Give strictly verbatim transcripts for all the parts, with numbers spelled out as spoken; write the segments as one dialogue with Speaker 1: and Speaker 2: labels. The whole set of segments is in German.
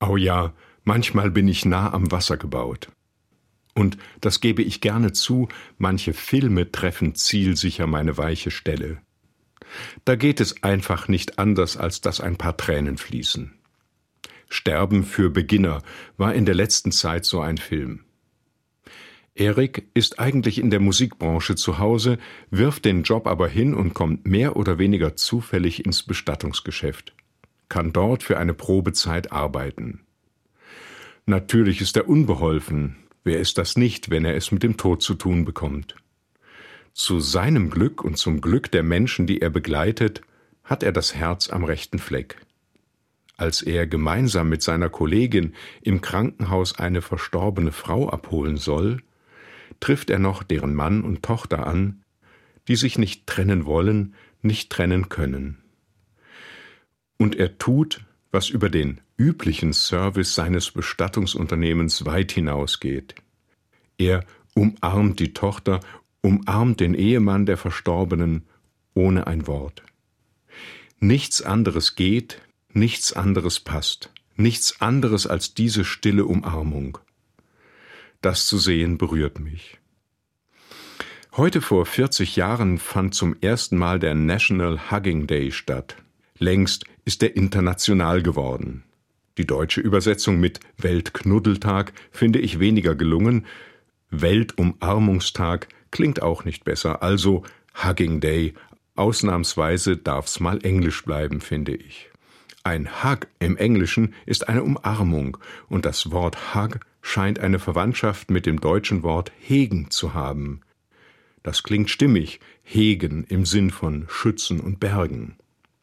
Speaker 1: Oh ja, manchmal bin ich nah am Wasser gebaut. Und, das gebe ich gerne zu, manche Filme treffen zielsicher meine weiche Stelle. Da geht es einfach nicht anders, als dass ein paar Tränen fließen. Sterben für Beginner war in der letzten Zeit so ein Film. Erik ist eigentlich in der Musikbranche zu Hause, wirft den Job aber hin und kommt mehr oder weniger zufällig ins Bestattungsgeschäft, kann dort für eine Probezeit arbeiten. Natürlich ist er unbeholfen. Wer ist das nicht, wenn er es mit dem Tod zu tun bekommt? Zu seinem Glück und zum Glück der Menschen, die er begleitet, hat er das Herz am rechten Fleck. Als er gemeinsam mit seiner Kollegin im Krankenhaus eine verstorbene Frau abholen soll, trifft er noch deren Mann und Tochter an, die sich nicht trennen wollen, nicht trennen können. Und er tut, was über den üblichen Service seines Bestattungsunternehmens weit hinausgeht. Er umarmt die Tochter, umarmt den Ehemann der Verstorbenen ohne ein Wort. Nichts anderes geht, nichts anderes passt, nichts anderes als diese stille Umarmung. Das zu sehen berührt mich. Heute vor vierzig Jahren fand zum ersten Mal der National Hugging Day statt. Längst ist er international geworden. Die deutsche Übersetzung mit Weltknuddeltag finde ich weniger gelungen. Weltumarmungstag klingt auch nicht besser, also Hugging Day. Ausnahmsweise darf's mal Englisch bleiben, finde ich. Ein Hug im Englischen ist eine Umarmung und das Wort Hug scheint eine Verwandtschaft mit dem deutschen Wort hegen zu haben. Das klingt stimmig, hegen im Sinn von schützen und bergen.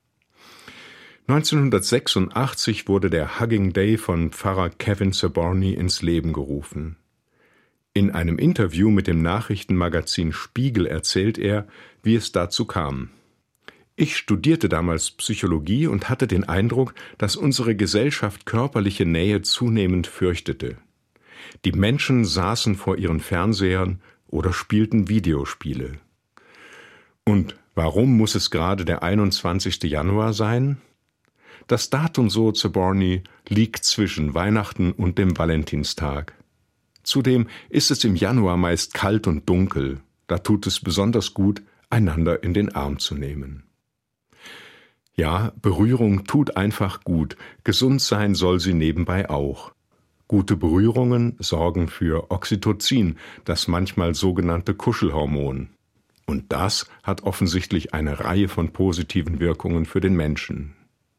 Speaker 1: neunzehnhundertsechsundachtzig wurde der Hugging Day von Pfarrer Kevin Zaborny ins Leben gerufen. In einem Interview mit dem Nachrichtenmagazin Spiegel erzählt er, wie es dazu kam. Ich studierte damals Psychologie und hatte den Eindruck, dass unsere Gesellschaft körperliche Nähe zunehmend fürchtete. Die Menschen saßen vor ihren Fernsehern oder spielten Videospiele. Und warum muss es gerade der einundzwanzigste Januar sein? Das Datum, so Zaborny, liegt zwischen Weihnachten und dem Valentinstag. Zudem ist es im Januar meist kalt und dunkel. Da tut es besonders gut, einander in den Arm zu nehmen. Ja, Berührung tut einfach gut. Gesund sein soll sie nebenbei auch. Gute Berührungen sorgen für Oxytocin, das manchmal sogenannte Kuschelhormon. Und das hat offensichtlich eine Reihe von positiven Wirkungen für den Menschen.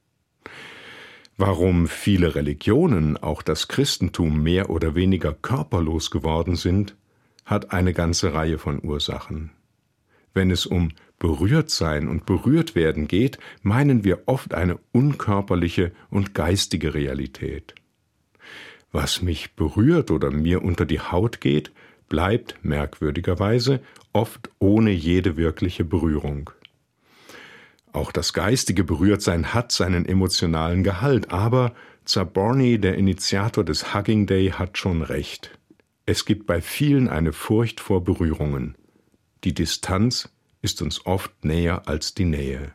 Speaker 1: Warum viele Religionen, auch das Christentum, mehr oder weniger körperlos geworden sind, hat eine ganze Reihe von Ursachen. Wenn es um Berührtsein und Berührtwerden geht, meinen wir oft eine unkörperliche und geistige Realität. Was mich berührt oder mir unter die Haut geht, bleibt merkwürdigerweise oft ohne jede wirkliche Berührung. Auch das geistige Berührtsein hat seinen emotionalen Gehalt, aber Zaborny, der Initiator des Hugging Day, hat schon recht. Es gibt bei vielen eine Furcht vor Berührungen. Die Distanz ist uns oft näher als die Nähe.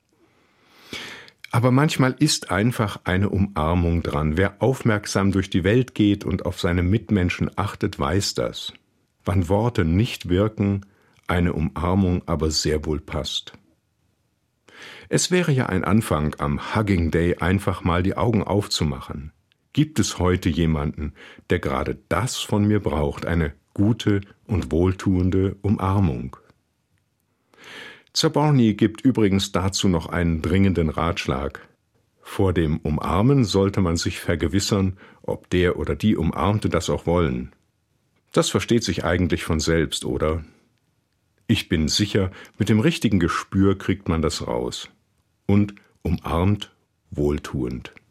Speaker 1: Aber manchmal ist einfach eine Umarmung dran. Wer aufmerksam durch die Welt geht und auf seine Mitmenschen achtet, weiß das. Wann Worte nicht wirken, eine Umarmung aber sehr wohl passt. Es wäre ja ein Anfang, am Hugging Day einfach mal die Augen aufzumachen. Gibt es heute jemanden, der gerade das von mir braucht, eine gute und wohltuende Umarmung? Zaborny gibt übrigens dazu noch einen dringenden Ratschlag. Vor dem Umarmen sollte man sich vergewissern, ob der oder die Umarmte das auch wollen. Das versteht sich eigentlich von selbst, oder? Ich bin sicher, mit dem richtigen Gespür kriegt man das raus. Und umarmt wohltuend.